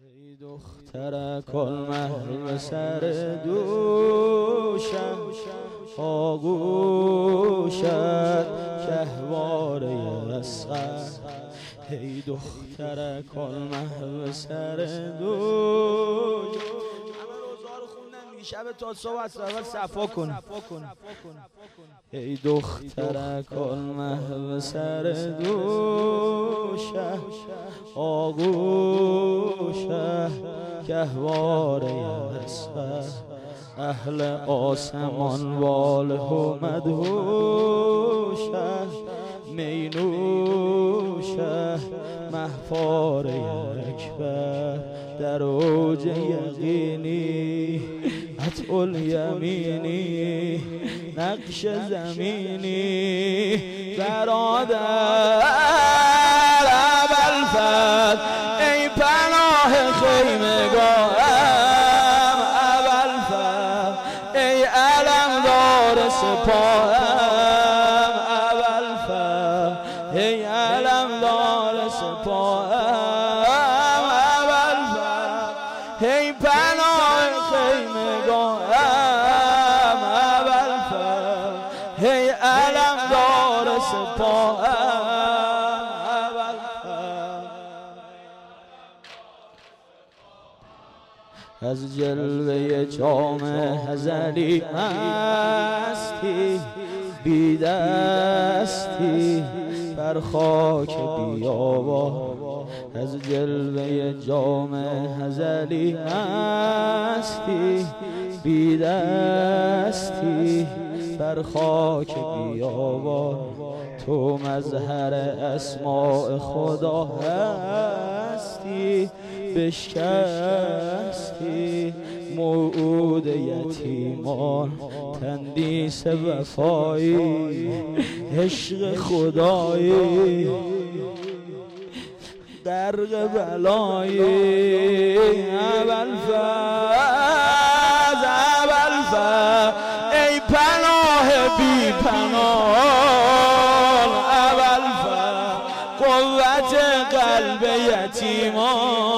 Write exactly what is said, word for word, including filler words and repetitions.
ای دختر کل محو سر دوشم آغوشت گهواره اصغر. ای دختر کل محو سر دوشم همه روزا رو خوندن میگه شب تا صبح از اول صفا کن. ای دختر کل محو سر دوشم آغوشه گهواره اصغر. اهل آسمان واله و مدهوشه مینوشه مهپاره اکبر. در اوج یقینی عطء الیمینی نقش زمینی برادر ابوالفضل. ای پناه خیمگاهم ابوالفضل، ای علمدار سپاهم ابوالفضل، ای علمدار سپاهم ابوالفضل. ای پناه خیمگاهم ابوالفضل، ای علمدار سپاهم. از جلوه جام هزلی مستی بی دستی بر خاک بیابان. از جلوه جام هزلی مستی بی دستی بر خاک بیابان. تو مظهر اسماء خدا هستی بشکستی موعود یتیمان. تندیس وفایی عشق خدایی غرق بلایی ابوالفضل ابوالفضل. ای پناه بی پناه ابوالفضل، قوت قلب یتیمان